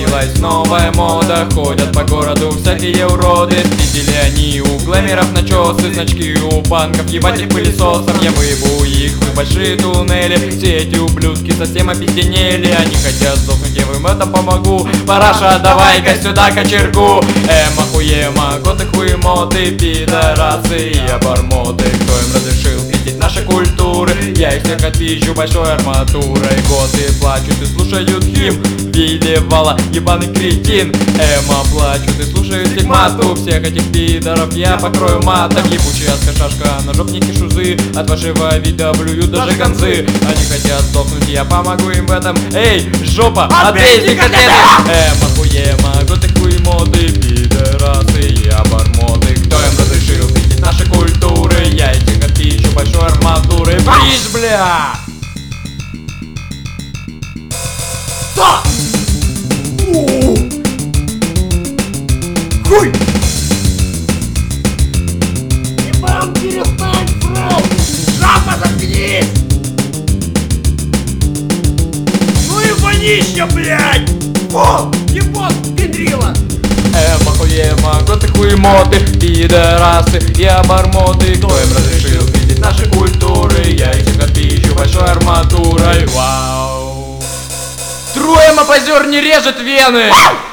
Появилась новая мода, ходят по городу всякие уроды. Видели они у глэмеров начесы, значки у банков, ебать их пылесосом. Я выебу их в большие туннели. Все эти ублюдки совсем опизденели. Они хотят сдохнуть, я им это помогу. Параша, давай-ка сюда кочергу. Охуема, готы хуемоты, пидорасы и обормоты. Кто им разрешил пиздить наши культуры? Я их всех отпизжу большой арматурой. Готы плачут и слушают хим Вилливала, ебаный кретин. Плачут и слушают стигмату. Всех этих пидоров я покрою матом. Ебучая шашка, ножовники шузы. От вашего вида блюют даже концы. Они хотят сдохнуть, я помогу им в этом. Эй, жопа, отбейте котлеты. Охуема, готы хуемоты, пидорасы и обормоты. Кто им разрешил пиздить наши культуры? Я этих отпизжу большой арматуры. Брись, бля! Да! Хуй! Ебан, перестань, фрау! Жаба, заткнись! Ну и вонища, блядь! О, ебан, педрила! Охуема, готы хуемоты, пидорасы и обормоты. Кто им разрешил пиздить наши культуры? Я их отпизжу большой арматурой. Вау! Трое позер не режет вены!